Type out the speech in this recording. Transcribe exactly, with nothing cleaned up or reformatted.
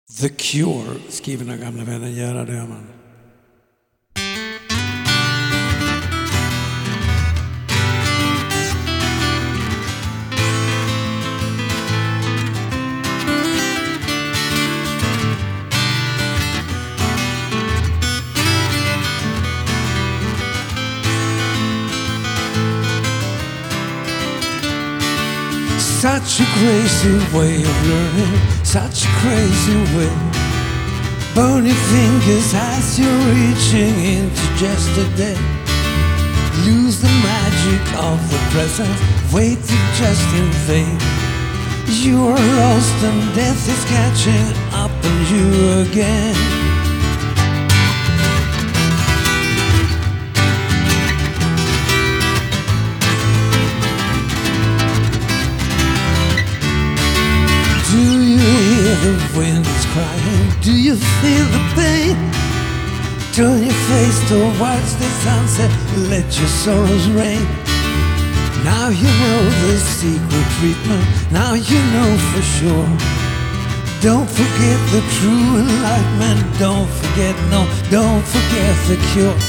The Cure, skriver den gamla vännen Gerhard Öhman. Such a crazy way of learning, such a crazy way. Burn your fingers as you're reaching into yesterday. Lose the magic of the present, waiting just in vain. You are lost and death is catching up on you again. Do you hear the wind is crying? Do you feel the pain? Turn your face towards the sunset, let your sorrows rain. Now you know the secret treatment, now you know for sure. Don't forget the true enlightenment, don't forget, no, don't forget the cure.